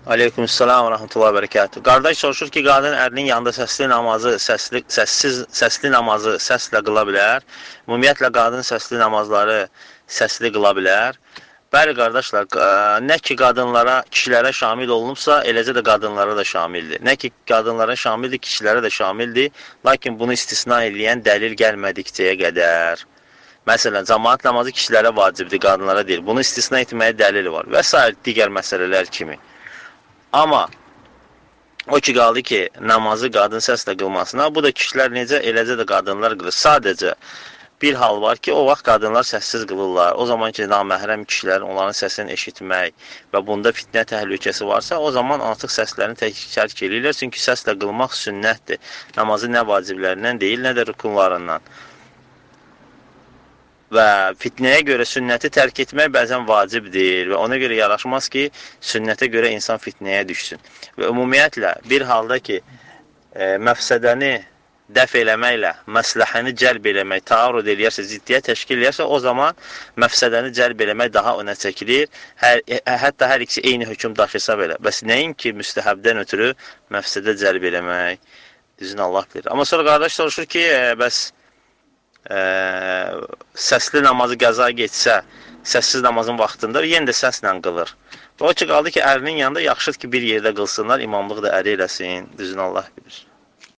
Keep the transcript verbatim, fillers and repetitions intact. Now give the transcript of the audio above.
Aleykümselam və rəhmətullahi və bərəkatuhu. Qardaş soruşur ki, qadın ərinin yanında səsli namazı, səsli, səssiz, səsli namazı səslə qıla bilər. Ümumiyyətlə, qadın səsli namazları səsli qıla bilər. Bəli, qardaşlar, nə ki qadınlara, kişilərə şamil olunubsa, eləcə də qadınlara da şamildir. Nə ki qadınlara şamildir, kişilərə də şamildir. Lakin bunu istisna edən dəlil gəlmədikcəyə qədər. Məsələn, cəmaət namazı kişilərə vacibdir, qadınlara deyil. Bunu istisna etməyə dəlil var və s. digər məsələlər kimi. Amma o ki qaldı ki, namazı qadın səslə qılmasına, bu da kişilər necə, eləcə də qadınlar qılır. Sadəcə bir hal var ki, o vaxt qadınlar səssiz qılırlar. O zaman ki, naməhrəm kişilərin onların səsini eşitmək və bunda fitnə təhlükəsi varsa, o zaman artıq səslərini tərk edirlər. Çünki səslə qılmaq sünnətdir. Namazın nə vaciblərindən deyil, nə də rükunlarından. Və fitnəyə görə sünnəti tərk etmək bəzən vacibdir və ona görə yaraşmaz ki, sünnətə görə insan fitnəyə düşsün. Və ümumiyyətlə, bir halda ki, e, məfsədəni dəf eləməklə, məsləhəni cəlb eləmək, taarrud eləyərsə, ziddiyyət təşkil eləyərsə, o zaman məfsədəni cəlb eləmək daha önə çəkilir. Hər, hətta hər ikisi eyni hökm daşısa belə. Bəs nəyin ki, müstəhəbdən ötürü məfsədə cəlb eləmək, düzünü Allah bilir. Amma sonra qardaş soruşur ki, e, bəs Ə, səsli namazı qəza geçsə, səssiz namazın vaxtında yenə də səslə qılır. Və o ki qaldı ki, ərinin yanında yaxşıdır ki, bir yerdə qılsınlar, imamlıq da əri eləsin, düzünü Allah bilir.